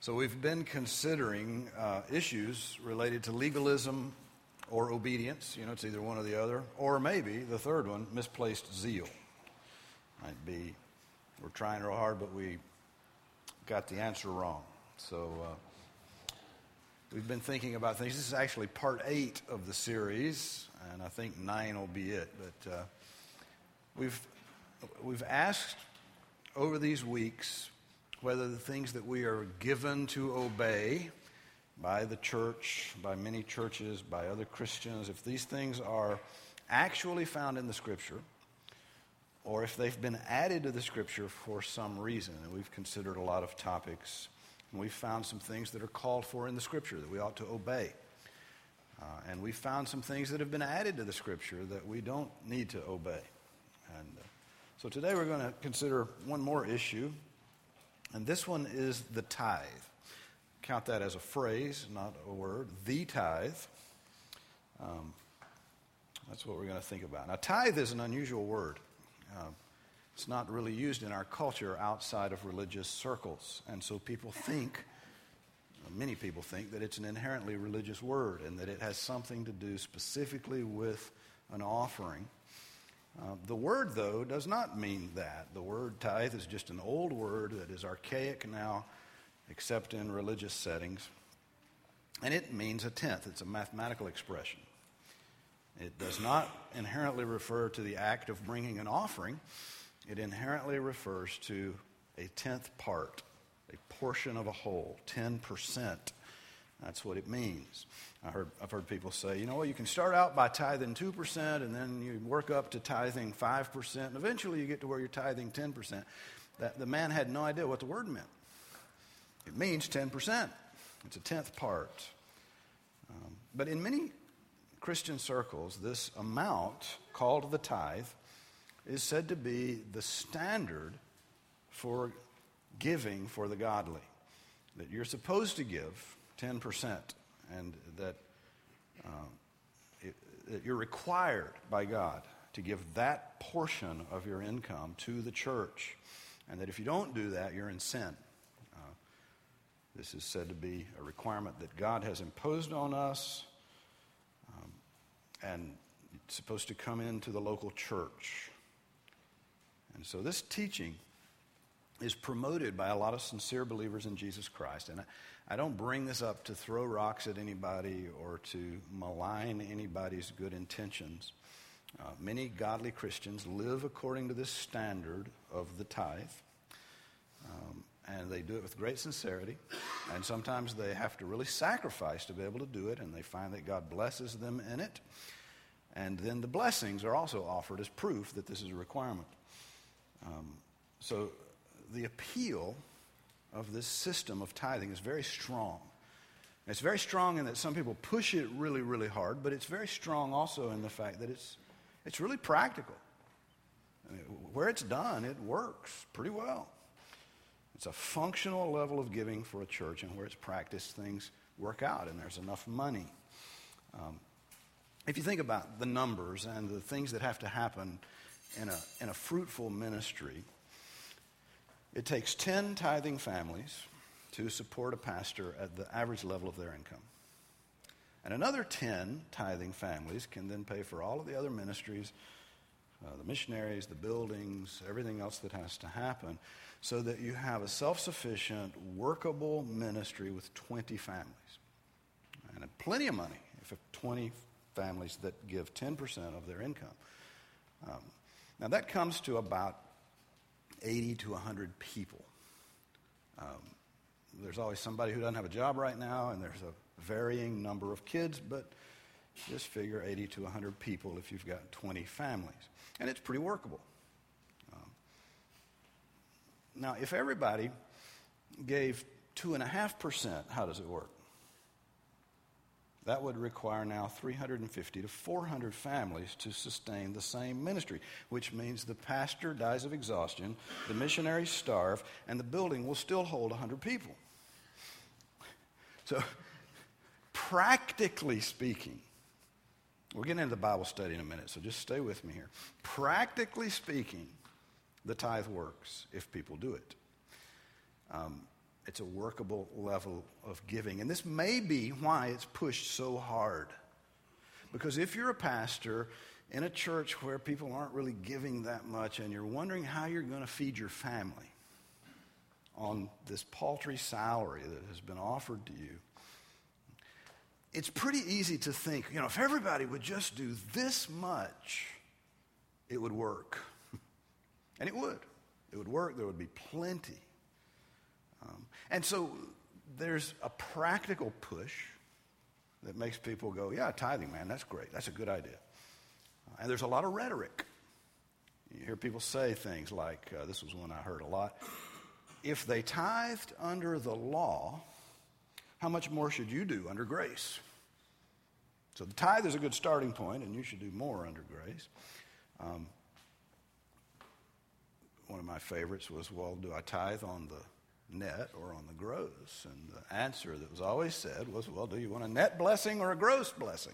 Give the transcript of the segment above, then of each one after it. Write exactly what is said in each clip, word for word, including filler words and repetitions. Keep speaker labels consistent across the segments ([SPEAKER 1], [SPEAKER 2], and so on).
[SPEAKER 1] So we've been considering uh, issues related to legalism or obedience. You know, it's either one or the other. Or maybe the third one, misplaced zeal. Might be, we're trying real hard, but we got the answer wrong. So uh, we've been thinking about things. This is actually part eight of the series, and I think nine will be it. But uh, we've we've asked over these weeks whether the things that we are given to obey by the church, by many churches, by other Christians, if these things are actually found in the Scripture, or if they've been added to the Scripture for some reason. And we've considered a lot of topics, and we've found some things that are called for in the Scripture that we ought to obey. Uh, and we've found some things that have been added to the Scripture that we don't need to obey. And uh, so today we're going to consider one more issue, and this one is the tithe. Count that as a phrase, not a word. The tithe. Um, that's what we're going to think about. Now, tithe is an unusual word. Uh, it's not really used in our culture outside of religious circles. And so people think, many people think, that it's an inherently religious word and that it has something to do specifically with an offering. Uh, the word, though, does not mean that. The word tithe is just an old word that is archaic now, except in religious settings. And it means a tenth. It's a mathematical expression. It does not inherently refer to the act of bringing an offering. It inherently refers to a tenth part, a portion of a whole, ten percent. That's what it means. I heard, I've heard people say, you know, well, you can start out by tithing two percent, and then you work up to tithing five percent, and eventually you get to where you're tithing ten percent. That, the man had no idea what the word meant. It means ten percent. It's a tenth part. Um, but in many Christian circles, this amount, called the tithe, is said to be the standard for giving for the godly. That you're supposed to give ten percent, and that, uh, it, that you're required by God to give that portion of your income to the church, and that if you don't do that, you're in sin. Uh, this is said to be a requirement that God has imposed on us, um, and it's supposed to come into the local church. And so this teaching is promoted by a lot of sincere believers in Jesus Christ. And I, I don't bring this up to throw rocks at anybody or to malign anybody's good intentions. Uh, many godly Christians live according to this standard of the tithe. Um, and they do it with great sincerity. And sometimes they have to really sacrifice to be able to do it, and they find that God blesses them in it. And then the blessings are also offered as proof that this is a requirement. Um, so the appeal of this system of tithing is very strong. It's very strong in that some people push it really, really hard, but it's very strong also in the fact that it's it's really practical. I mean, where it's done, it works pretty well. It's a functional level of giving for a church, and where it's practiced, things work out, and there's enough money. Um, if you think about the numbers and the things that have to happen in a in a fruitful ministry, it takes ten tithing families to support a pastor at the average level of their income. And another ten tithing families can then pay for all of the other ministries, uh, the missionaries, the buildings, everything else that has to happen, so that you have a self-sufficient, workable ministry with twenty families. And plenty of money if twenty families that give ten percent of their income. Um, now that comes to about eighty to one hundred people. Um, there's always somebody who doesn't have a job right now, and there's a varying number of kids, but just figure eighty to one hundred people if you've got twenty families. And it's pretty workable. Um, now, if everybody gave two point five percent, how does it work? That would require now three hundred fifty to four hundred families to sustain the same ministry, which means the pastor dies of exhaustion, the missionaries starve, and the building will still hold one hundred people. So, practically speaking, we're getting into the Bible study in a minute, so just stay with me here. Practically speaking, the tithe works if people do it. Um, it's a workable level of giving. And this may be why it's pushed so hard. Because if you're a pastor in a church where people aren't really giving that much and you're wondering how you're going to feed your family on this paltry salary that has been offered to you, it's pretty easy to think, you know, if everybody would just do this much, it would work. And it would. It would work. There would be plenty. Um, and so there's a practical push that makes people go, yeah, tithing, man, that's great. That's a good idea. Uh, and there's a lot of rhetoric. You hear people say things like, uh, this was one I heard a lot, if they tithed under the law, how much more should you do under grace? So the tithe is a good starting point, and you should do more under grace. Um, one of my favorites was, well, do I tithe on the net or on the gross? And the answer that was always said was, well, do you want a net blessing or a gross blessing?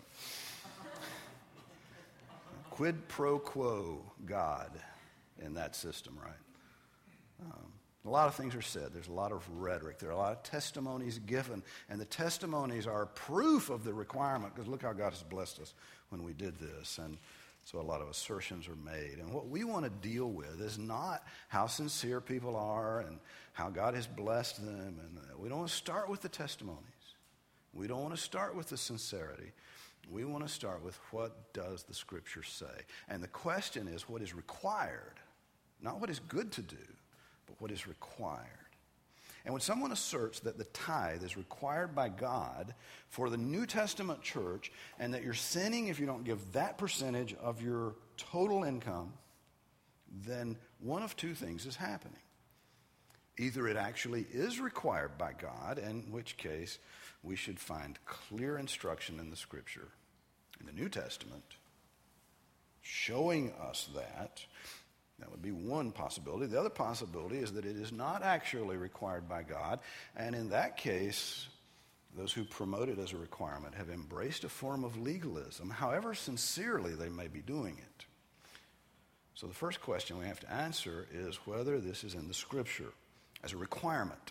[SPEAKER 1] Quid pro quo God in that system, right? Um, a lot of things are said. There's a lot of rhetoric. There are a lot of testimonies given, and the testimonies are proof of the requirement, because look how God has blessed us when we did this. And so a lot of assertions are made. And what we want to deal with is not how sincere people are and how God has blessed them. And we don't want to start with the testimonies. We don't want to start with the sincerity. We want to start with what does the Scripture say. And the question is what is required, not what is good to do, but what is required. And when someone asserts that the tithe is required by God for the New Testament church and that you're sinning if you don't give that percentage of your total income, then one of two things is happening. Either it actually is required by God, in which case we should find clear instruction in the Scripture, in the New Testament, showing us that. That would be one possibility. The other possibility is that it is not actually required by God, and in that case, those who promote it as a requirement have embraced a form of legalism, however sincerely they may be doing it. So the first question we have to answer is whether this is in the Scripture as a requirement.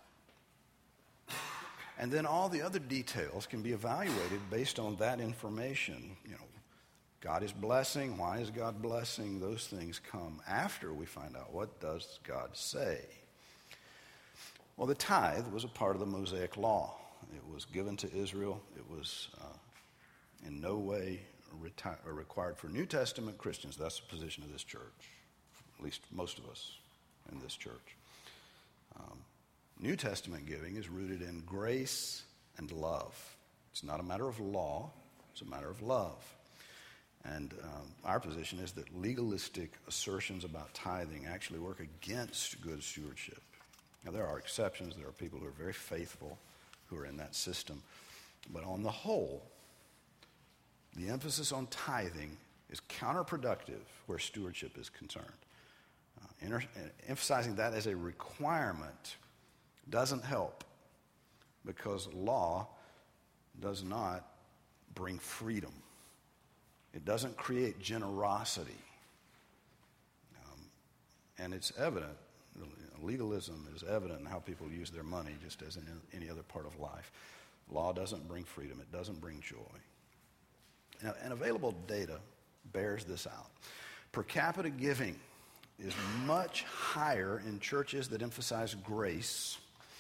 [SPEAKER 1] And then all the other details can be evaluated based on that information. You know, God is blessing. Why is God blessing? Those things come after we find out what does God say. Well, the tithe was a part of the Mosaic law. It was given to Israel. It was uh, in no way reti- or required for New Testament Christians. That's the position of this church, at least most of us in this church. Um, New Testament giving is rooted in grace and love. It's not a matter of law. It's a matter of love. And um, our position is that legalistic assertions about tithing actually work against good stewardship. Now, there are exceptions. There are people who are very faithful who are in that system. But on the whole, the emphasis on tithing is counterproductive where stewardship is concerned. Uh, inter- emphasizing that as a requirement doesn't help, because law does not bring freedom. It doesn't create generosity. Um, and it's evident, legalism is evident in how people use their money, just as in any other part of life. Law doesn't bring freedom. It doesn't bring joy. Now, and available data bears this out. Per capita giving is much higher in churches that emphasize grace,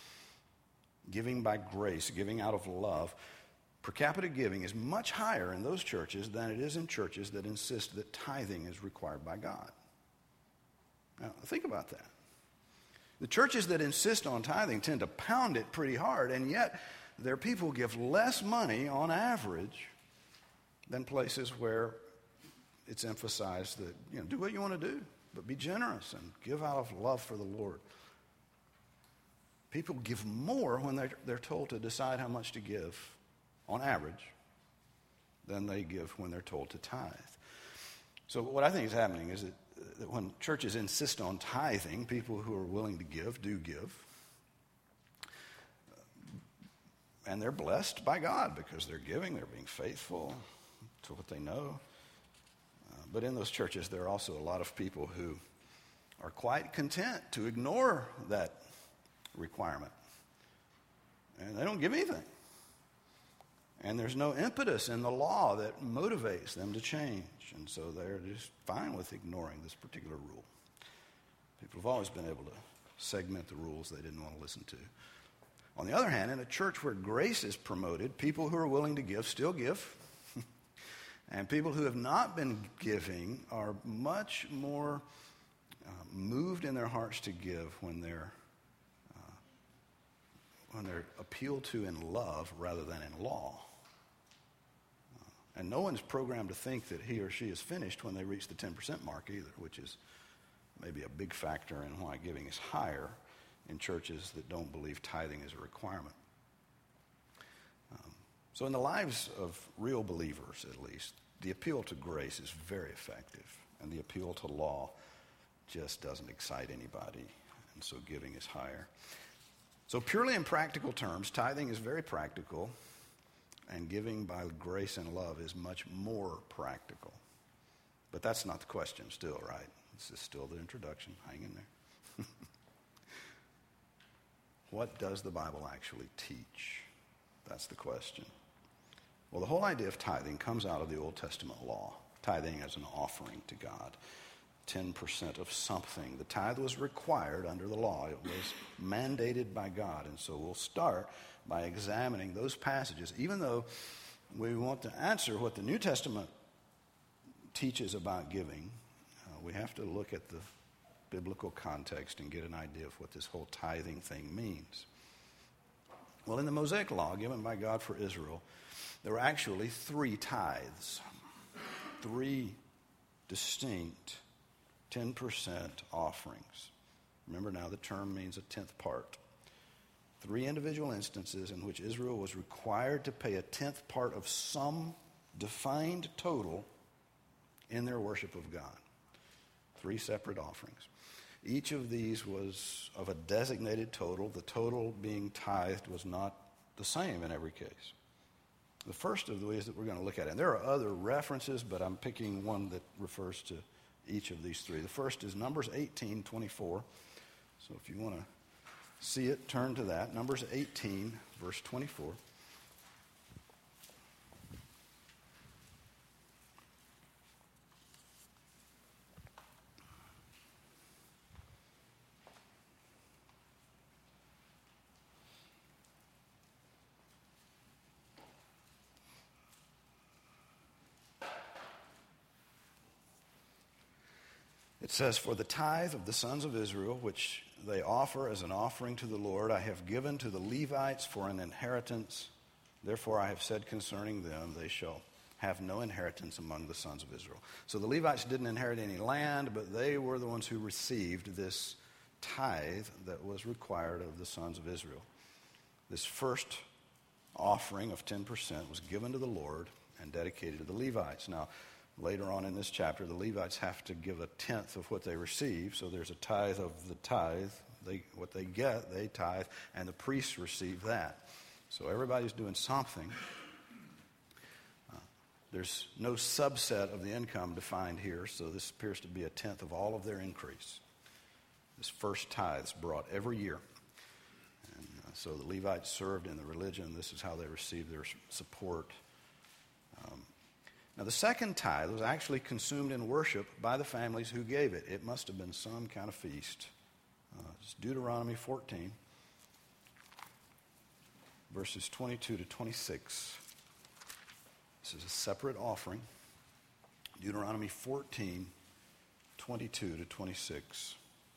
[SPEAKER 1] giving by grace, giving out of love. Per capita giving is much higher in those churches than it is in churches that insist that tithing is required by God. Now, think about that. The churches that insist on tithing tend to pound it pretty hard, and yet their people give less money on average than places where it's emphasized that, you know, do what you want to do, but be generous and give out of love for the Lord. People give more when they're, they're told to decide how much to give, on average, than they give when they're told to tithe. So what I think is happening is that, that when churches insist on tithing, people who are willing to give do give. And they're blessed by God because they're giving, they're being faithful to what they know. Uh, but in those churches, there are also a lot of people who are quite content to ignore that requirement and they don't give anything. And there's no impetus in the law that motivates them to change. And so they're just fine with ignoring this particular rule. People have always been able to segment the rules they didn't want to listen to. On the other hand, in a church where grace is promoted, people who are willing to give still give. And people who have not been giving are much more uh, moved in their hearts to give when they're uh, when they're appealed to in love rather than in law. Uh, and no one's programmed to think that he or she is finished when they reach the ten percent mark either, which is maybe a big factor in why giving is higher in churches that don't believe tithing is a requirement. Um, so in the lives of real believers, at least, the appeal to grace is very effective, and the appeal to law just doesn't excite anybody, and so giving is higher. So purely in practical terms, tithing is very practical, and giving by grace and love is much more practical. But that's not the question still, right? This is still the introduction. Hang in there. What does the Bible actually teach? That's the question. Well, the whole idea of tithing comes out of the Old Testament law. Tithing as an offering to God. ten percent of something. The tithe was required under the law. It was mandated by God. And so we'll start by examining those passages. Even though we want to answer what the New Testament teaches about giving, uh, we have to look at the biblical context and get an idea of what this whole tithing thing means. Well, in the Mosaic law given by God for Israel, there were actually three tithes, three distinct ten percent offerings. Remember now, the term means a tenth part. Three individual instances in which Israel was required to pay a tenth part of some defined total in their worship of God. Three separate offerings. Each of these was of a designated total. The total being tithed was not the same in every case. The first of the ways that we're going to look at it, and there are other references, but I'm picking one that refers to each of these three. The first is Numbers eighteen twenty-four. So if you want to see it, turn to that. Numbers eighteen, verse twenty-four. It says, "For the tithe of the sons of Israel, which they offer as an offering to the Lord, I have given to the Levites for an inheritance. Therefore I have said concerning them, they shall have no inheritance among the sons of Israel." So the Levites didn't inherit any land, but they were the ones who received this tithe that was required of the sons of Israel. This first offering of ten percent was given to the Lord and dedicated to the Levites. Now, later on in this chapter, the Levites have to give a tenth of what they receive. So there's a tithe of the tithe. They, what they get, they tithe, and the priests receive that. So everybody's doing something. Uh, there's no subset of the income defined here, so this appears to be a tenth of all of their increase. This first tithe is brought every year. And uh, so the Levites served in the religion. This is how they received their support. Um, Now, the second tithe was actually consumed in worship by the families who gave it. It must have been some kind of feast. Uh, it's Deuteronomy fourteen, verses twenty-two to twenty-six. This is a separate offering. Deuteronomy fourteen, twenty-two to twenty-six.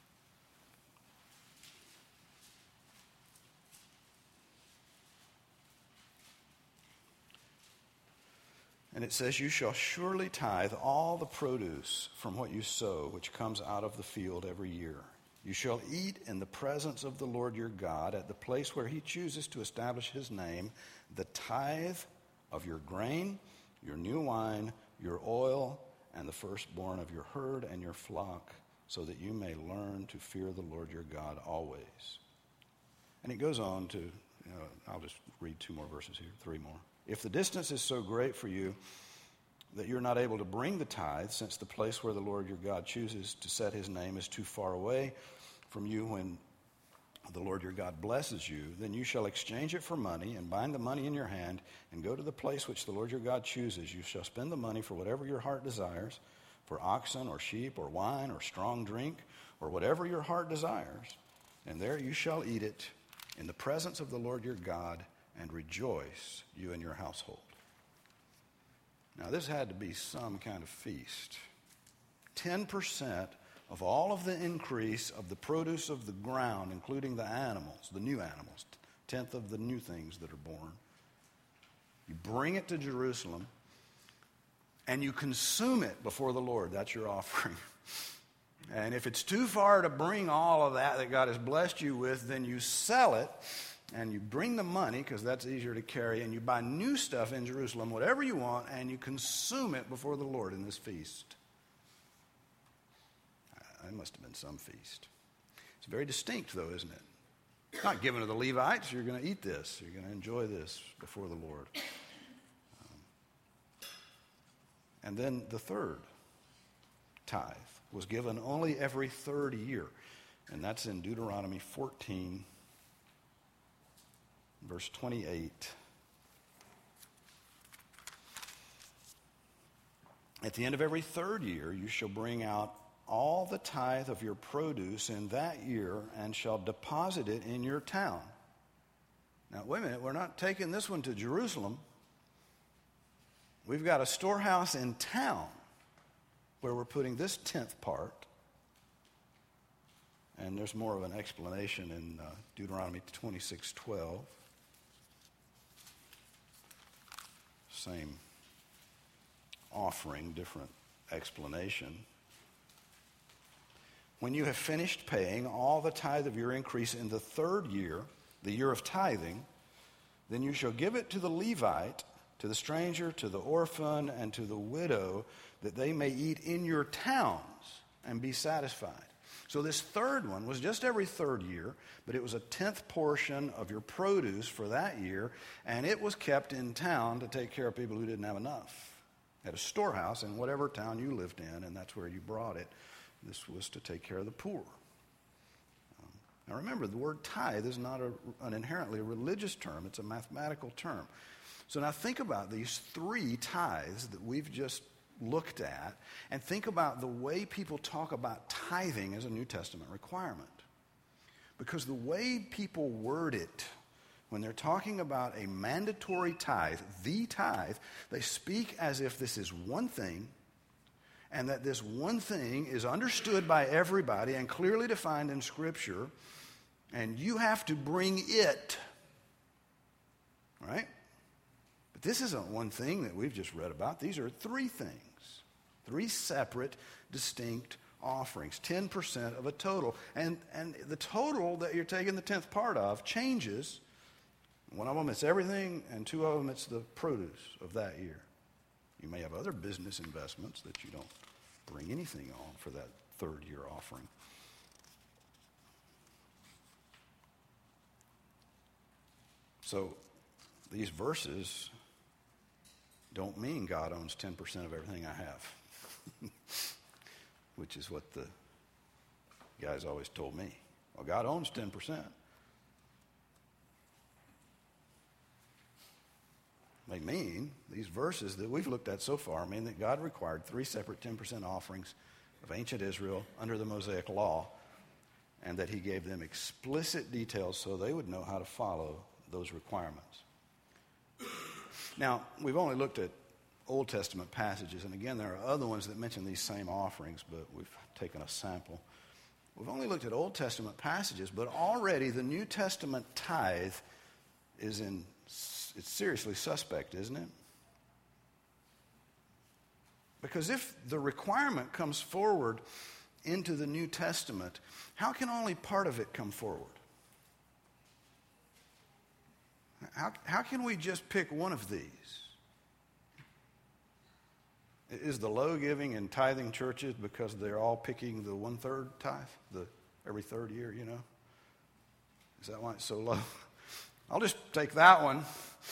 [SPEAKER 1] And it says, "You shall surely tithe all the produce from what you sow, which comes out of the field every year. You shall eat in the presence of the Lord your God at the place where he chooses to establish his name, the tithe of your grain, your new wine, your oil, and the firstborn of your herd and your flock, so that you may learn to fear the Lord your God always." And it goes on to, you know, I'll just read two more verses here, three more. "If the distance is so great for you that you're not able to bring the tithe, since the place where the Lord your God chooses to set his name is too far away from you when, the Lord your God blesses you, then you shall exchange it for money and bind the money in your hand and go to the place which the Lord your God chooses. You shall spend the money for whatever your heart desires, for oxen or sheep or wine or strong drink or whatever your heart desires. And there you shall eat it in the presence of the Lord your God and rejoice, you and your household. Now this had to be some kind of feast. ten percent of all of the increase of the produce of the ground, including the animals, the new animals, tenth of the new things that are born. You bring it to Jerusalem, and you consume it before the Lord. That's your offering. And if it's too far to bring all of that that God has blessed you with, then you sell it, and you bring the money, because that's easier to carry, and you buy new stuff in Jerusalem, whatever you want, and you consume it before the Lord in this feast. It must have been some feast. It's very distinct, though, isn't it? It's not given to the Levites. You're going to eat this. You're going to enjoy this before the Lord. Um, and then the third tithe was given only every third year. And that's in Deuteronomy fourteen, verse twenty-eight. At the end of every third year, you shall bring out all the tithe of your produce in that year and shall deposit it in your town. Now, wait a minute. We're not taking this one to Jerusalem. We've got a storehouse in town where we're putting this tenth part. And there's more of an explanation in uh, Deuteronomy twenty-six twelve. Same offering, different explanation. When you have finished paying all the tithe of your increase in the third year, the year of tithing, then you shall give it to the Levite, to the stranger, to the orphan, and to the widow, that they may eat in your towns and be satisfied. So this third one was just every third year, but it was a tenth portion of your produce for that year, and it was kept in town to take care of people who didn't have enough. At a storehouse in whatever town you lived in, and that's where you brought it. This was to take care of the poor. Um, now remember, the word tithe is not a, an inherently religious term. It's a mathematical term. So now think about these three tithes that we've just looked at, and think about the way people talk about tithing as a New Testament requirement. Because the way people word it, when they're talking about a mandatory tithe, the tithe, they speak as if this is one thing, and that this one thing is understood by everybody and clearly defined in Scripture, and you have to bring it. Right? But this isn't one thing that we've just read about. These are three things. Three separate, distinct offerings. ten percent of a total. And, and the total that you're taking the tenth part of changes. One of them it's everything, and two of them it's the produce of that year. You may have other business investments that you don't bring anything on for that third year offering. So these verses don't mean God owns ten percent of everything I have, which is what the guys always told me. Well, God owns ten percent. They mean, these verses that we've looked at so far, mean that God required three separate ten percent offerings of ancient Israel under the Mosaic Law, and that he gave them explicit details so they would know how to follow those requirements. Now, we've only looked at Old Testament passages, and again, there are other ones that mention these same offerings, but we've taken a sample. We've only looked at Old Testament passages, but already the New Testament tithe is in It's seriously suspect, isn't it? Because if the requirement comes forward into the New Testament, how can only part of it come forward? How, how can we just pick one of these? Is the low giving and tithing churches because they're all picking the one-third tithe, the every third year, you know? Is that why it's so low? I'll just take that one.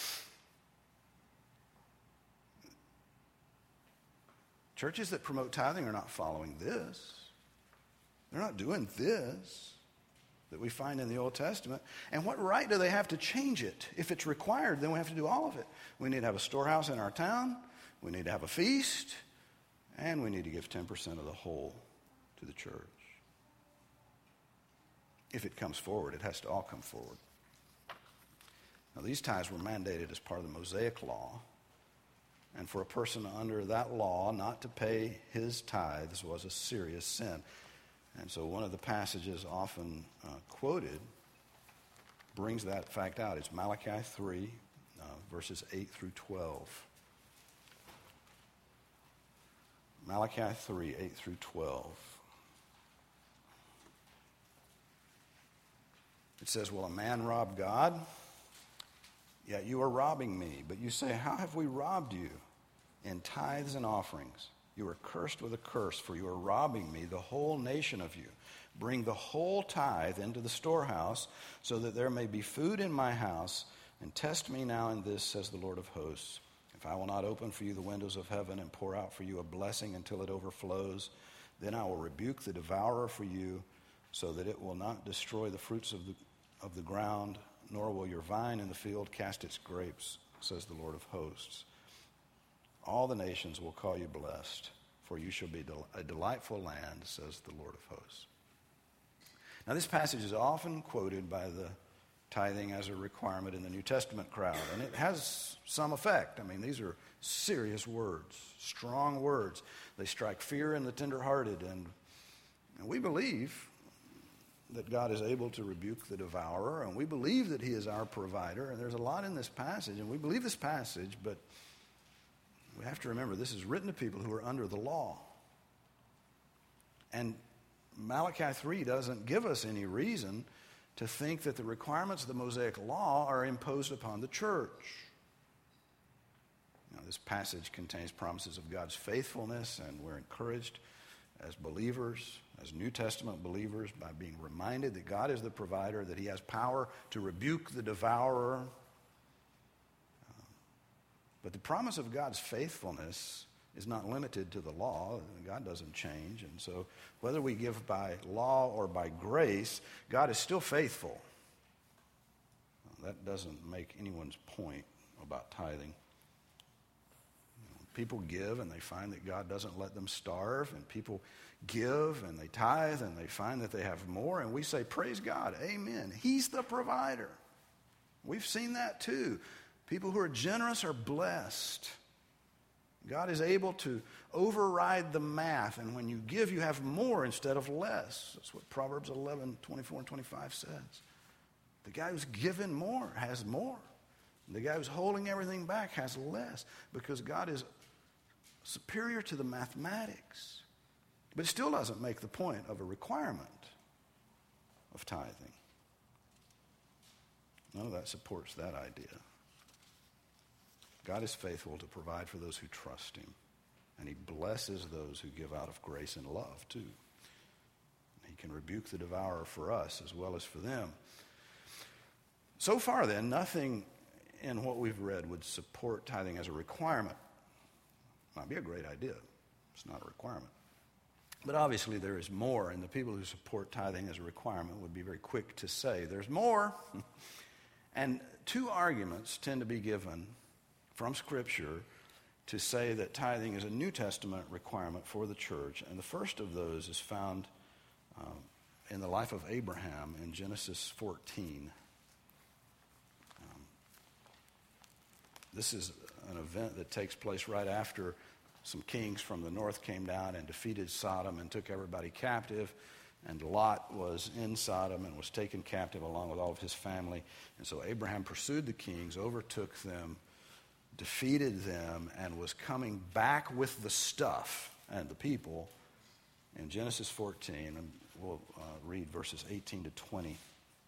[SPEAKER 1] Churches that promote tithing are not following this. They're not doing this. that we find in the Old Testament. And what right do they have to change it? If it's required, then we have to do all of it. We need to have a storehouse in our town. We need to have a feast. And we need to give ten percent of the whole to the church. If it comes forward, it has to all come forward. Now, these tithes were mandated as part of the Mosaic law. And for a person under that law not to pay his tithes was a serious sin. And so one of the passages often uh, quoted brings that fact out. It's Malachi three, uh, verses eight through twelve. Malachi three, eight through twelve. It says, "Will a man rob God? Yet you are robbing me. But you say, how have we robbed you? In tithes and offerings. You are cursed with a curse, for you are robbing me, the whole nation of you. Bring the whole tithe into the storehouse, so that there may be food in my house, and test me now in this, says the Lord of hosts. If I will not open for you the windows of heaven and pour out for you a blessing until it overflows, then I will rebuke the devourer for you, so that it will not destroy the fruits of the, of the ground, nor will your vine in the field cast its grapes, says the Lord of hosts. All the nations will call you blessed, for you shall be a delightful land, says the Lord of hosts." Now, this passage is often quoted by the tithing as a requirement in the New Testament crowd, and it has some effect. I mean, these are serious words, strong words. They strike fear in the tenderhearted, and, and we believe that God is able to rebuke the devourer, and we believe that he is our provider, and there's a lot in this passage, and we believe this passage, but we have to remember this is written to people who are under the law. And Malachi three doesn't give us any reason to think that the requirements of the Mosaic law are imposed upon the church. Now, this passage contains promises of God's faithfulness, and we're encouraged as believers, as New Testament believers, by being reminded that God is the provider, that he has power to rebuke the devourer. But the promise of God's faithfulness is not limited to the law. God doesn't change. And so whether we give by law or by grace, God is still faithful. That doesn't make anyone's point about tithing. People give and they find that God doesn't let them starve, and people give and they tithe and they find that they have more, and we say, praise God, amen. He's the provider. We've seen that too. People who are generous are blessed. God is able to override the math, and when you give, you have more instead of less. That's what Proverbs eleven, twenty-four and twenty-five says. The guy who's given more has more. The guy who's holding everything back has less, because God is superior to the mathematics. But it still doesn't make the point of a requirement of tithing. None of that supports that idea. God is faithful to provide for those who trust him, and he blesses those who give out of grace and love too. He can rebuke the devourer for us as well as for them. So far then, nothing in what we've read would support tithing as a requirement. Might be a great idea. It's not a requirement. But obviously there is more, and the people who support tithing as a requirement would be very quick to say there's more. And two arguments tend to be given from Scripture to say that tithing is a New Testament requirement for the church. And the first of those is found um, in the life of Abraham in Genesis fourteen. Um, this is an event that takes place right after some kings from the north came down and defeated Sodom and took everybody captive. And Lot was in Sodom and was taken captive along with all of his family. And so Abraham pursued the kings, overtook them, defeated them, and was coming back with the stuff and the people in Genesis fourteen. And we'll uh, read verses eighteen to twenty.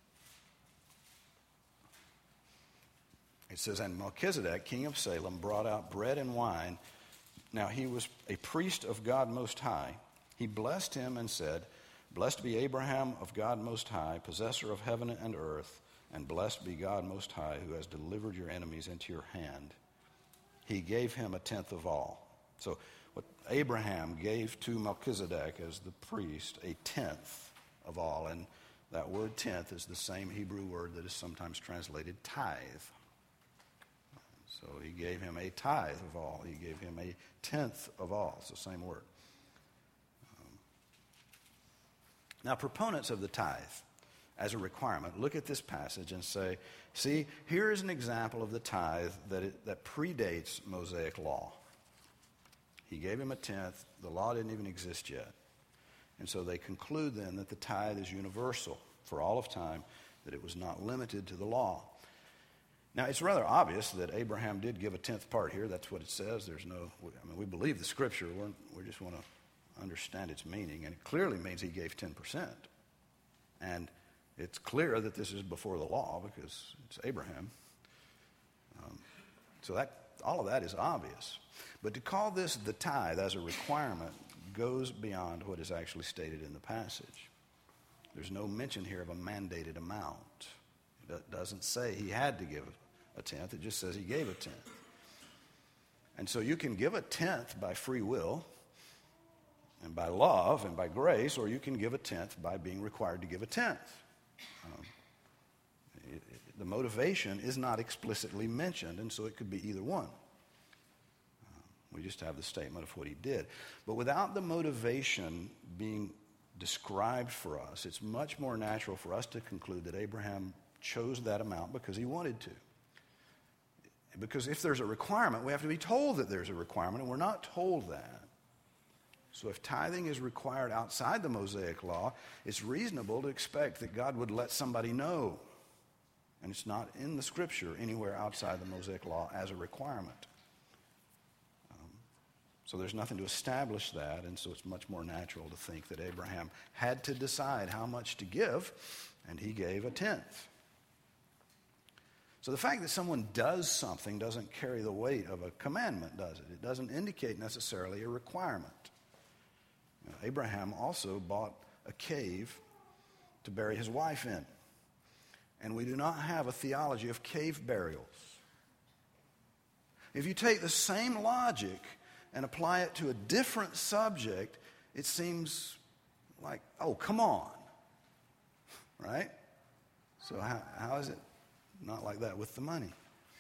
[SPEAKER 1] It says, "And Melchizedek, king of Salem, brought out bread and wine. Now he was a priest of God Most High. He blessed him and said, Blessed be Abraham of God Most High, possessor of heaven and earth, and blessed be God Most High, who has delivered your enemies into your hand. He gave him a tenth of all." So what Abraham gave to Melchizedek as the priest, a tenth of all. And That word tenth is the same Hebrew word that is sometimes translated tithe. So he gave him a tithe of all. He gave him a tenth of all. It's the same word. Um, now, proponents of the tithe as a requirement look at this passage and say, see, here is an example of the tithe that, it, that predates Mosaic law. He gave him a tenth. The law didn't even exist yet. And so they conclude then that the tithe is universal for all of time, that it was not limited to the law. Now, it's rather obvious that Abraham did give a tenth part here. That's what it says. There's no, I mean, we believe the Scripture. We're, we just want to understand its meaning. And it clearly means he gave ten percent. And it's clear that this is before the law because it's Abraham. Um, so that all of that is obvious. But to call this the tithe as a requirement goes beyond what is actually stated in the passage. There's no mention here of a mandated amount. It doesn't say he had to give a tenth. It just says he gave a tenth. And so you can give a tenth by free will and by love and by grace, or you can give a tenth by being required to give a tenth. Um, it, it, the motivation is not explicitly mentioned, and so it could be either one. Uh, we just have the statement of what he did. But without the motivation being described for us, it's much more natural for us to conclude that Abraham chose that amount because he wanted to. Because if there's a requirement, we have to be told that there's a requirement, and we're not told that. So if tithing is required outside the Mosaic law, it's reasonable to expect that God would let somebody know. And it's not in the Scripture anywhere outside the Mosaic law as a requirement. Um, so there's nothing to establish that, and so it's much more natural to think that Abraham had to decide how much to give, and he gave a tenth. So the fact that someone does something doesn't carry the weight of a commandment, does it? It doesn't indicate necessarily a requirement. You know, Abraham also bought a cave to bury his wife in. And we do not have a theology of cave burials. If you take the same logic and apply it to a different subject, it seems like, oh, come on. Right? So how, how is it not like that with the money?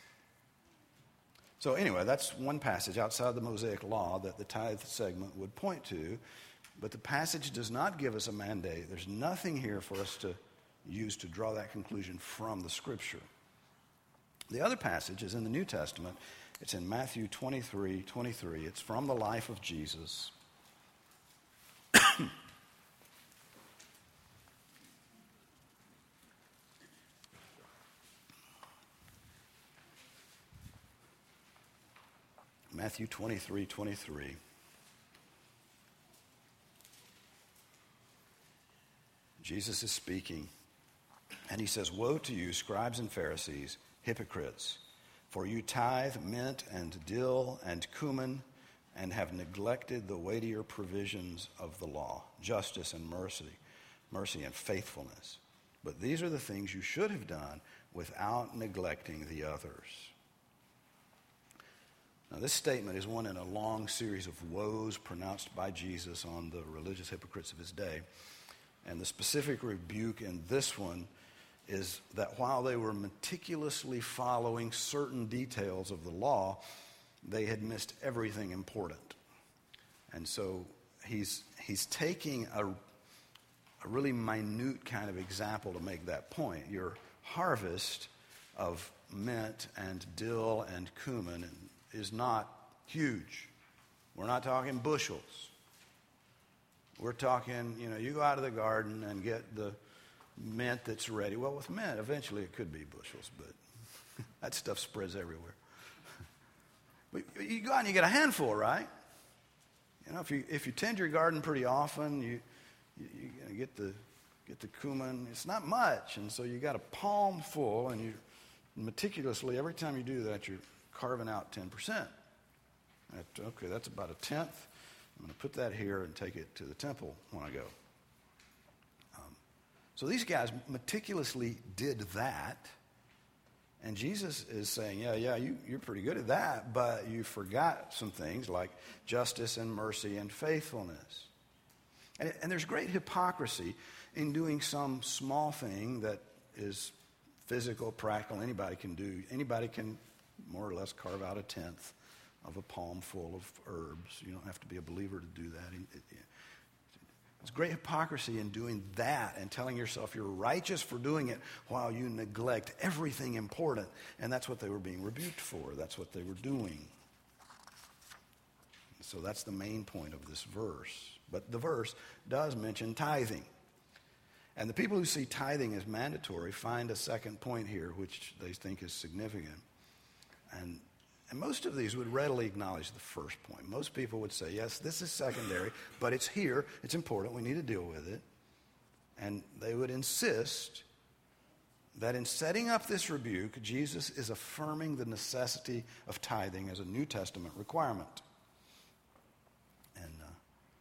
[SPEAKER 1] So anyway, that's one passage outside the Mosaic law that the tithe segment would point to. But the passage does not give us a mandate. There's nothing here for us to use to draw that conclusion from the Scripture. The other passage is in the New Testament. It's in Matthew twenty-three twenty-three. It's from the life of Jesus. Matthew twenty-three twenty-three. Jesus is speaking, and he says, "Woe to you, scribes and Pharisees, hypocrites, for you tithe mint and dill and cumin, and have neglected the weightier provisions of the law, justice and mercy, mercy and faithfulness. But these are the things you should have done without neglecting the others." Now, this statement is one in a long series of woes pronounced by Jesus on the religious hypocrites of his day. And the specific rebuke in this one is that while they were meticulously following certain details of the law, they had missed everything important. And so he's he's taking a, a really minute kind of example to make that point. Your harvest of mint and dill and cumin is not huge. We're not talking bushels. We're talking, you know, you go out of the garden and get the mint that's ready. Well, with mint, eventually it could be bushels, but that stuff spreads everywhere. But you go out and you get a handful, right? You know, if you if you tend your garden pretty often, you you, you get the get the cumin. It's not much, and so you got a palm full, and you meticulously every time you do that, you're carving out ten percent. Okay, that's about a tenth. I'm going to put that here and take it to the temple when I go. Um, so these guys meticulously did that. And Jesus is saying, yeah, yeah, you, you're pretty good at that, but you forgot some things like justice and mercy and faithfulness. And, and there's great hypocrisy in doing some small thing that is physical, practical. Anybody can do. Anybody can more or less carve out a tenth of a palm full of herbs. You don't have to be a believer to do that. It's great hypocrisy in doing that and telling yourself you're righteous for doing it while you neglect everything important. And that's what they were being rebuked for. That's what they were doing. So that's the main point of this verse. But the verse does mention tithing. And the people who see tithing as mandatory find a second point here, which they think is significant. And, and most of these would readily acknowledge the first point. Most people would say, yes, this is secondary, but it's here. It's important. We need to deal with it. And they would insist that in setting up this rebuke, Jesus is affirming the necessity of tithing as a New Testament requirement. And uh,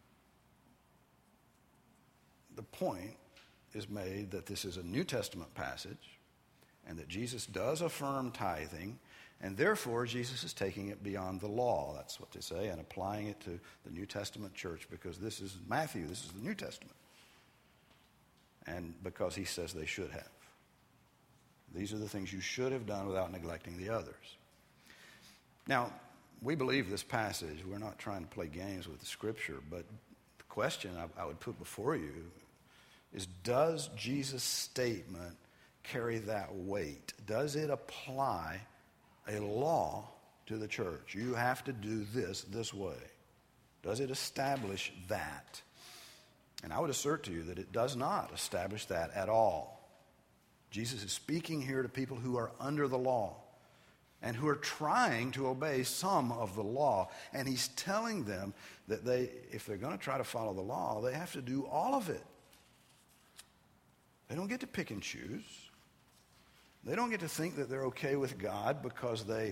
[SPEAKER 1] the point is made that this is a New Testament passage and that Jesus does affirm tithing, and therefore Jesus is taking it beyond the law. That's what they say, and applying it to the New Testament church, because this is Matthew, this is the New Testament. And because he says they should have. These are the things you should have done without neglecting the others. Now, we believe this passage. We're not trying to play games with the Scripture, but the question I, I would put before you is, does Jesus' statement carry that weight? Does it apply a law to the church? You have to do this this way. Does it establish that? And I would assert to you that it does not establish that at all. Jesus is speaking here to people who are under the law and who are trying to obey some of the law. And he's telling them that they, if they're going to try to follow the law, they have to do all of it. They don't get to pick and choose. They don't get to think that they're okay with God because they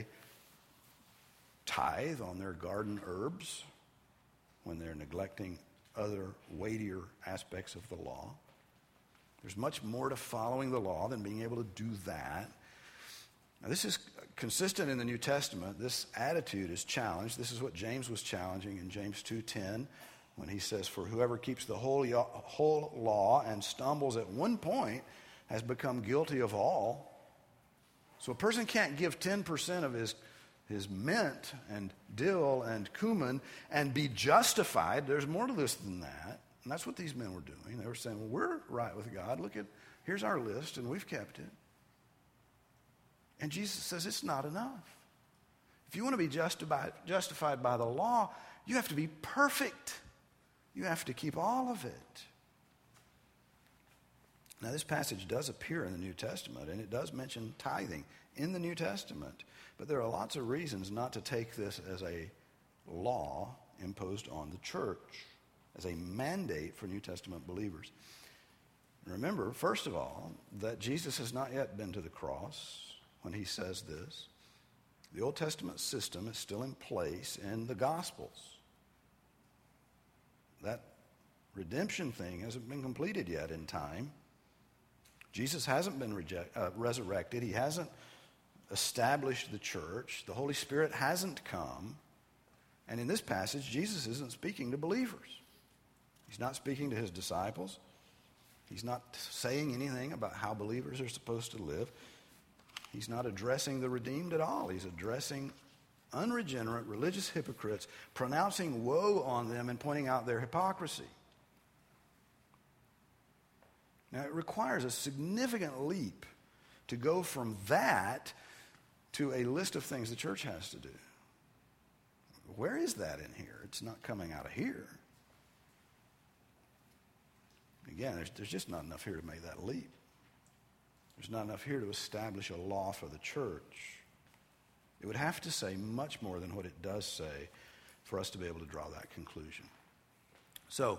[SPEAKER 1] tithe on their garden herbs when they're neglecting other weightier aspects of the law. There's much more to following the law than being able to do that. Now, this is consistent in the New Testament. This attitude is challenged. This is what James was challenging in James two ten when he says, "For whoever keeps the whole, whole law and stumbles at one point has become guilty of all." So a person can't give ten percent of his, his mint and dill and cumin and be justified. There's more to this than that. And that's what these men were doing. They were saying, well, we're right with God. Look at, here's our list, and we've kept it. And Jesus says it's not enough. If you want to be justified, justified by the law, you have to be perfect. You have to keep all of it. Now, this passage does appear in the New Testament, and it does mention tithing in the New Testament. But there are lots of reasons not to take this as a law imposed on the church, as a mandate for New Testament believers. And remember, first of all, that Jesus has not yet been to the cross when he says this. The Old Testament system is still in place in the Gospels. That redemption thing hasn't been completed yet in time. Jesus hasn't been reject, uh, resurrected. He hasn't established the church. The Holy Spirit hasn't come. And in this passage, Jesus isn't speaking to believers. He's not speaking to his disciples. He's not saying anything about how believers are supposed to live. He's not addressing the redeemed at all. He's addressing unregenerate religious hypocrites, pronouncing woe on them and pointing out their hypocrisy. Now, it requires a significant leap to go from that to a list of things the church has to do. Where is that in here? It's not coming out of here. Again, there's, there's just not enough here to make that leap. There's not enough here to establish a law for the church. It would have to say much more than what it does say for us to be able to draw that conclusion. So,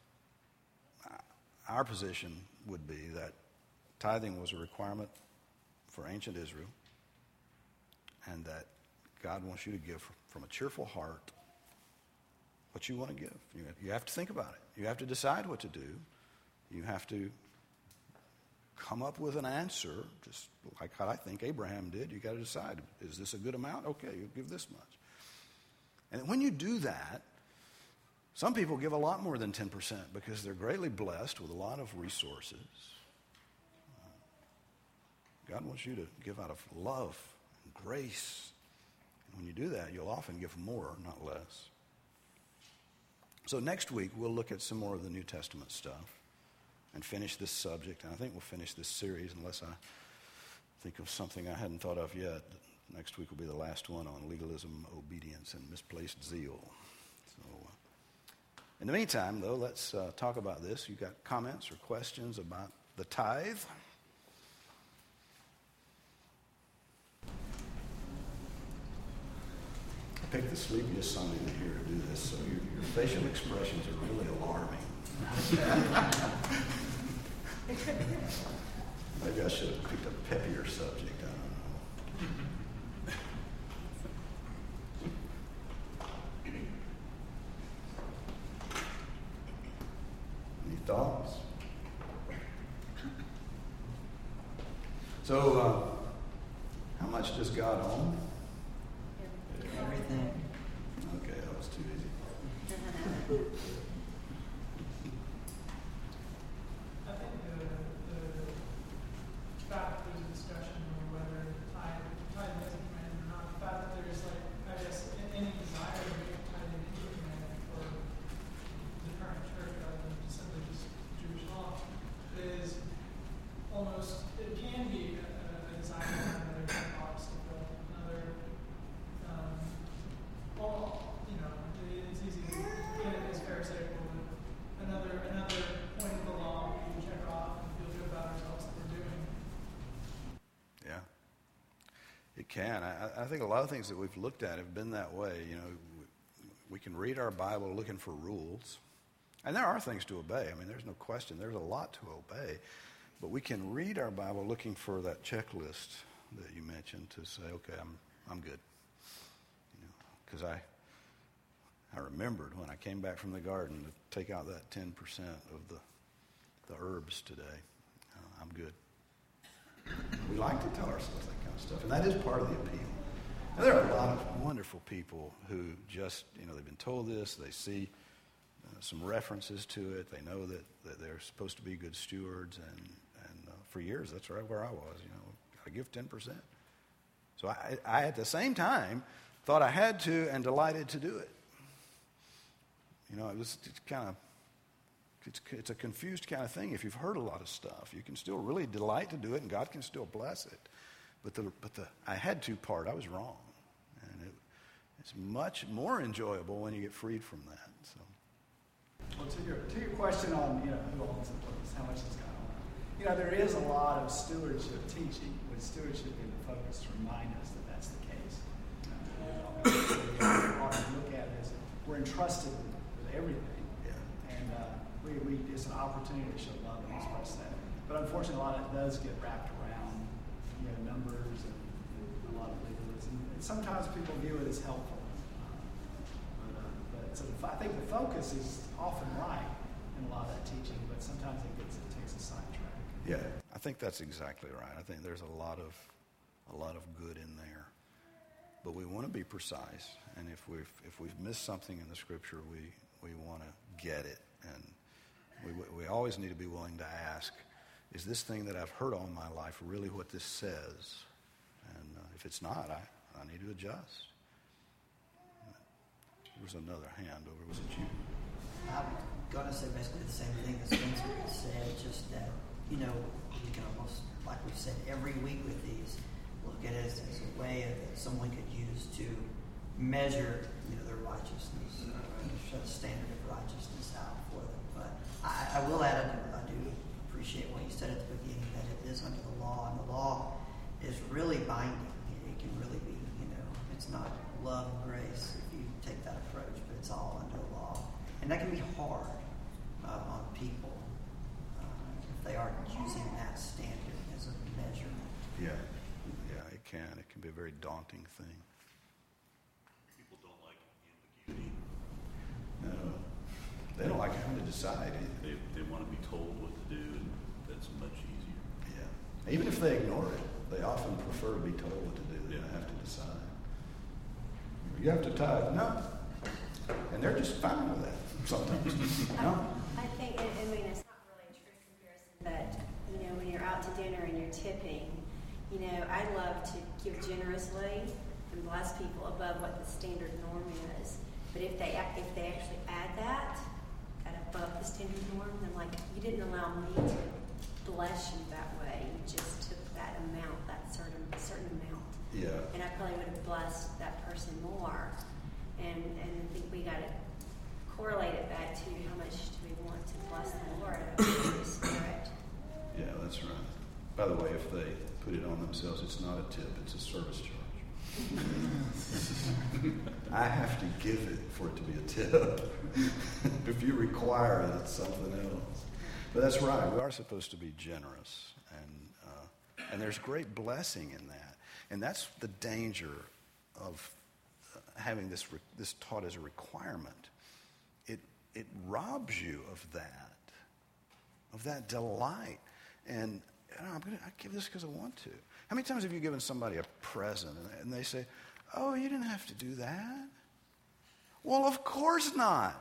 [SPEAKER 1] our position would be that tithing was a requirement for ancient Israel, and that God wants you to give from a cheerful heart what you want to give. You, you have to think about it. You have to decide what to do. You have to come up with an answer, just like how I think Abraham did. You got to decide, is this a good amount? Okay, you give this much. And when you do that, Some people give a lot more than ten percent because they're greatly blessed with a lot of resources. God wants you to give out of love and grace. And when you do that, you'll often give more, not less. So next week, we'll look at some more of the New Testament stuff and finish this subject. And I think we'll finish this series unless I think of something I hadn't thought of yet. Next week will be the last one on legalism, obedience, and misplaced zeal. So, uh, in the meantime, though, let's uh, talk about this. You got comments or questions about the tithe? I picked the sleepiest Sunday of the year to do this, so your, your facial expressions are really alarming. Maybe I should have picked a peppier subject. I don't know. Any thoughts? So, uh, how much does God own?
[SPEAKER 2] Everything.
[SPEAKER 1] Okay, that was too easy.
[SPEAKER 3] I think the, the fact that there's a discussion on whether tithe tithe is a command or not, the fact that there's like, I guess, any desire to make tithe into a command for the current church rather than simply just Jewish law is almost, it can be a, a desire to have another box to fill, another, um, well, you know, it's easy to get it as pharisaical, but another another point of the law we can check off and feel good about ourselves that we're doing.
[SPEAKER 1] Yeah, it can. I, I think a lot of things that we've looked at have been that way. You know, we, we can read our Bible looking for rules, and there are things to obey. I mean, there's no question. There's a lot to obey, but we can read our Bible looking for that checklist that you mentioned to say, okay, I'm I'm good. You know, because I. I remembered when I came back from the garden to take out that ten percent of the the herbs today. Uh, I'm good. We like to tell ourselves that kind of stuff, and that is part of the appeal. And there are a lot of wonderful people who just, you know, they've been told this, they see uh, some references to it, they know that, that they're supposed to be good stewards, and, and uh, for years that's right where I was, you know, I give ten percent. So I, I, at the same time, thought I had to and delighted to do it. You know, it was kind of, it's, it's a confused kind of thing. If you've heard a lot of stuff, you can still really delight to do it, and God can still bless it. But the but the I had to part, I was wrong. And it, it's much more enjoyable when you get freed from that. So.
[SPEAKER 4] Well, to your, to your question on, you know, who owns the place, how much is God on? You know, there is a lot of stewardship teaching, with stewardship being the focus to remind us that that's the case. Uh, you know, what we look at it is we're entrusted everything,
[SPEAKER 1] yeah.
[SPEAKER 4] and uh, we, we it's an opportunity to show love and express that. But unfortunately, a lot of it does get wrapped around, you know, numbers and, and a lot of legalism. And sometimes people view it as helpful. Uh, but uh, but so the, I think the focus is often right in a lot of that teaching, but sometimes it gets it takes a sidetrack.
[SPEAKER 1] Yeah, I think that's exactly right. I think there's a lot of a lot of good in there, but we want to be precise. And if we've if we've missed something in the Scripture, we We want to get it, and we we always need to be willing to ask, is this thing that I've heard all my life really what this says? And uh, if it's not, I, I need to adjust. There was another hand over. Was it you?
[SPEAKER 2] I'm going to say basically the same thing that Spencer had said, just that, you know, you can almost, like we've said every week with these, look at it as, as a way that someone could use to measure, you know, their righteousness, uh, show the standard of righteousness out for them. But I, I will add, I do, I do appreciate what you said at the beginning, that it is under the law, and the law is really binding. It can really be, you know, it's not love and grace if you take that approach, but it's all under the law. And that can be hard uh, on people uh, if they aren't using that standard as a measurement.
[SPEAKER 1] Yeah, yeah, it can. It can be a very daunting thing. No, they don't like having to decide.
[SPEAKER 5] They, they want to be told what to do, and that's much easier.
[SPEAKER 1] Yeah. Even if they ignore it, they often prefer to be told what to do than
[SPEAKER 5] Yeah.
[SPEAKER 1] have to decide. You have to tithe. No. And they're just fine with that. sometimes. No?
[SPEAKER 6] I think, I I mean, it's not really a true comparison, but, you know, when you're out to dinner and you're tipping, you know, I love to give generously and bless people above what the standard norm is. But if they if they actually add that, at above the standard norm, then like, you didn't allow me to bless you that way. You just took that amount, that certain certain amount.
[SPEAKER 1] Yeah.
[SPEAKER 6] And I probably would have blessed that person more. And and I think we got to correlate it back to how much do we want to bless the Lord out of the Holy Spirit.
[SPEAKER 1] Yeah, that's right. By the way, if they put it on themselves, it's not a tip, it's a service charge. I have to give it for it to be a tip. If you require it, it's something else. But that's right. We are supposed to be generous, and uh, and there's great blessing in that. And that's the danger of uh, having this re- this taught as a requirement. It it robs you of that, of that delight. And you know, I'm gonna I give this because I want to. How many times have you given somebody a present and, and they say, "Oh, you didn't have to do that"? Well, of course not.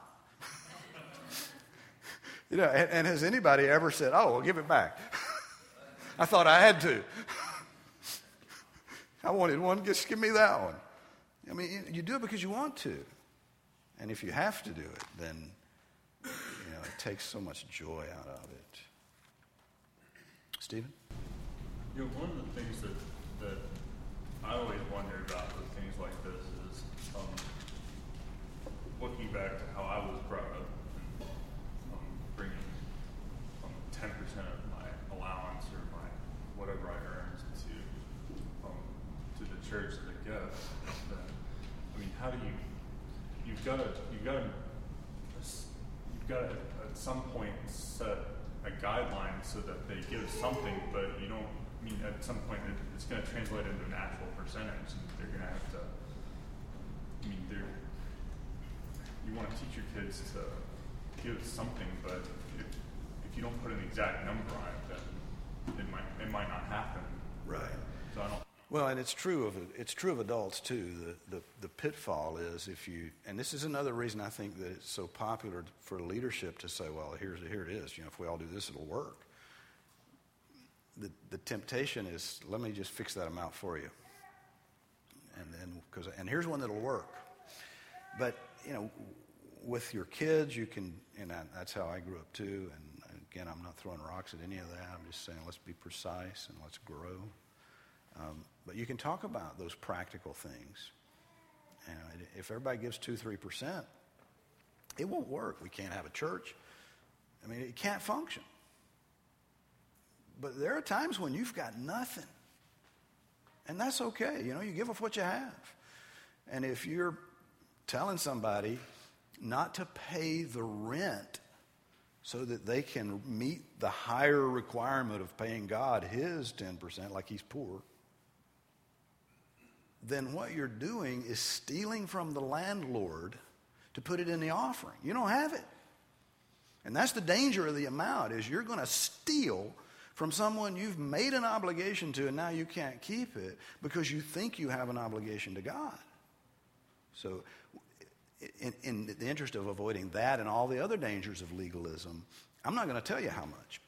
[SPEAKER 1] You know, and, and has anybody ever said, "Oh, well, give it back"? I thought I had to. I wanted one, just give me that one. I mean, you do it because you want to. And if you have to do it, then, you know, it takes so much joy out of it. Stephen?
[SPEAKER 7] You know, one of the things that, that I always wonder about with things like this is um, looking back to how I was brought up and um, bringing um, ten percent of my allowance or my whatever I earned to um, to the church as a gift. Then, I mean, how do you? You've got to. You've got to. You've got to at some point set a guideline so that they give something, but you don't. I mean, at some point, it, it's going to translate into an actual percentage, and they're going to have to. I mean, they're. You want to teach your kids to give something, but if if you don't put an exact number on it, then it might it might not happen.
[SPEAKER 1] Right.
[SPEAKER 7] So I don't.
[SPEAKER 1] Well, and it's true of it's true of adults too. The, the the pitfall is if you, and this is another reason I think that it's so popular for leadership to say, well, here's here it is. You know, if we all do this, it'll work. The the temptation is, let me just fix that amount for you, and then because and here's one that'll work. But you know, with your kids, you can, and I, that's how I grew up too. And again, I'm not throwing rocks at any of that. I'm just saying, let's be precise and let's grow. Um, but you can talk about those practical things. You know, if everybody gives two, three percent, it won't work. We can't have a church. I mean, it can't function. But there are times when you've got nothing, and that's okay. You know, you give off what you have. And if you're telling somebody not to pay the rent so that they can meet the higher requirement of paying God his ten percent, like he's poor, then what you're doing is stealing from the landlord to put it in the offering. You don't have it. And that's the danger of the amount, is you're going to steal from someone you've made an obligation to, and now you can't keep it because you think you have an obligation to God. So in, in the interest of avoiding that and all the other dangers of legalism, I'm not going to tell you how much.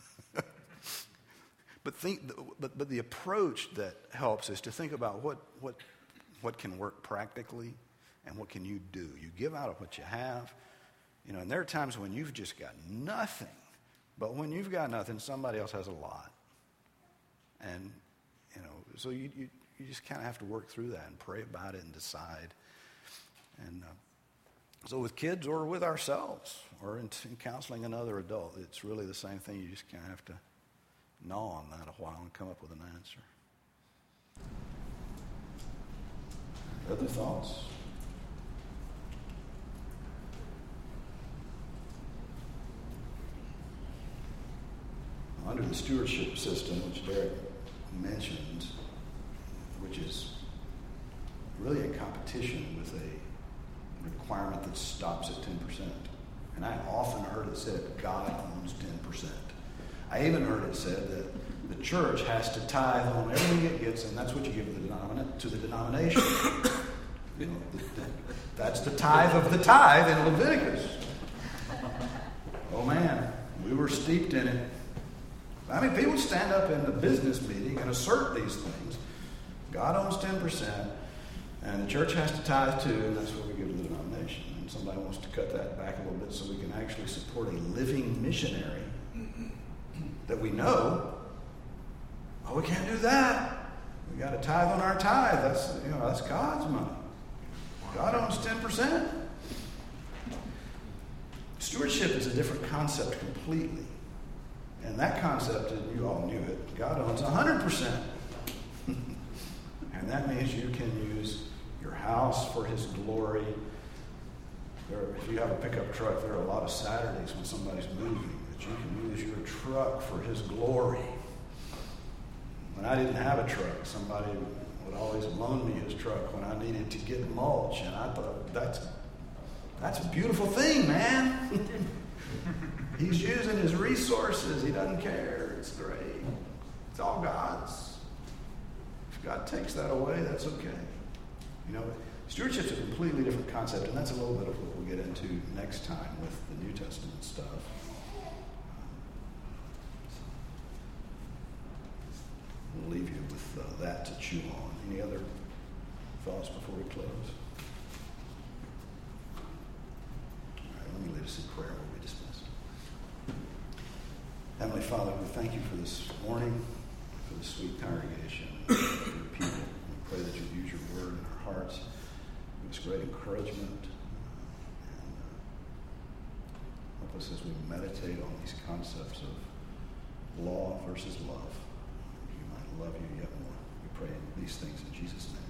[SPEAKER 1] But think, but but the approach that helps is to think about what what what can work practically, and what can you do. You give out of what you have, you know. And there are times when you've just got nothing, but when you've got nothing, somebody else has a lot, and you know. So you you, you just kind of have to work through that and pray about it and decide. And uh, so with kids or with ourselves or in, in counseling another adult, it's really the same thing. You just kind of have to gnaw on that a while and come up with an answer. Other thoughts? Under the stewardship system, which Derek mentioned, which is really a competition with a requirement that stops at ten percent. And I often heard it said, God owns ten percent. I even heard it said that the church has to tithe on everything it gets, and that's what you give the denomina- to the denomination. You know, that's the tithe of the tithe in Leviticus. Oh man, we were steeped in it. I mean, people stand up in the business meeting and assert these things. God owns ten percent, and the church has to tithe too, and that's what we give to the denomination. And somebody wants to cut that back a little bit so we can actually support a living missionary that we know. Oh, we can't do that. We got to tithe on our tithe. That's, you know, that's God's money. God owns ten percent. Stewardship is a different concept completely. And that concept, and you all knew it, God owns one hundred percent. And that means you can use your house for his glory. There, if you have a pickup truck, there are a lot of Saturdays when somebody's moving that you can use your truck for his glory. When I didn't have a truck, somebody would always loan me his truck when I needed to get mulch. And I thought, that's, that's a beautiful thing, man. He's using his resources. He doesn't care. It's great. It's all God's. If God takes that away, that's okay. You know, stewardship's a completely different concept, and that's a little bit of what we'll get into next time with the New Testament stuff. We'll leave you with uh, that to chew on. Any other thoughts before we close? All right, let me lead us in prayer and we'll be dismissed. Heavenly Father, we thank you for this morning, for the sweet congregation, for your people. We pray that you'll use your word in our hearts. Give us great encouragement. And uh, help us as we meditate on these concepts of law versus love. You might love you yet more. We pray these things in Jesus' name.